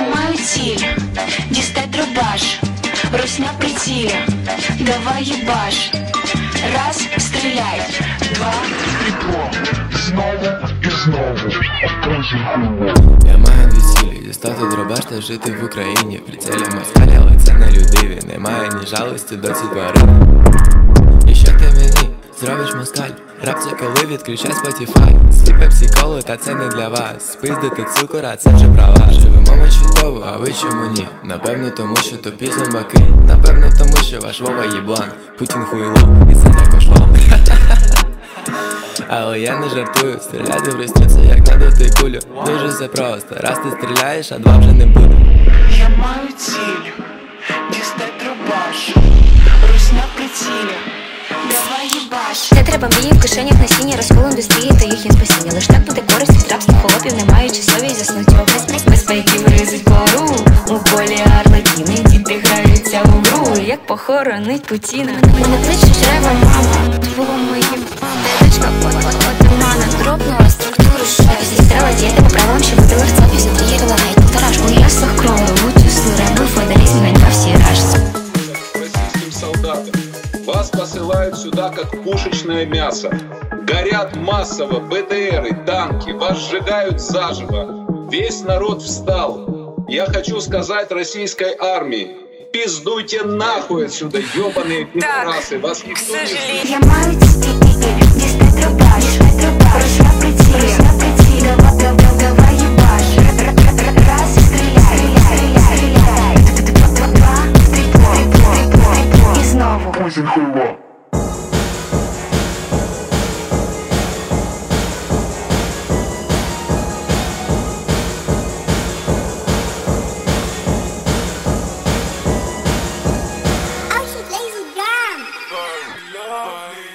маю ціль, дістать дробаш, русня в прицілі, давай їбаш. Раз, стріляй, два, Тепло, знову і знову. Я маю дві цілі, дістати дробаш та жити в Україні. В прицелі москаль, але це не людиві. Немає ні жалості до ці тварини. І що ти мені зробиш, москаль? Рап це коли відключай Spotify. Свій пепсі колу, та це не для вас. Спиздити цукор, а це вже права. Живемо ми чудово, а ви чому ні? Напевно тому, що тупі зомбаки. Напевно тому, що ваш Вова єблан. Путін хуйло, і це також вам. Але я не жартую, стріляти в ресницю, як надути кулю. Дуже все просто, раз ти стріляєш, а два вже не буде. я маю ціль, дістать дробаш, русня в прицілі, давай їбаш. Не треба мрії в кишенях насіння, розкол індустрії та їх є спасіння. Лиш так буде користь від рабства холопів, не маючи совість заснуть його без пайків ризуть кору. У полі арлекіни діти граються у гру. Як похоронить Путіна. Мене кличуть рева мама, було моїм дедочка, отамана. Дробнула структуру шефі. Зістрела діяти по правилам, що буде ларцові. Затрієрила геть тараж. У яслах крові, вутюсли, раби, феодалізм, ганьба всі рашці. Российским солдатам. Вас посылают сюда как пушечное мясо. Горят массово БТРы, танки, вас сжигают заживо. Весь народ встал. Я хочу сказать российской армии: пиздуйте нахуй отсюда, ебаные пидорасы. Вас никто не слышит. Я маю ціль, дістать дробаш, русня в прицілі, давай їбаш. Раз, стріляй, два, тепло, і знову. Козін хуйло. Oh, she lazy dumb.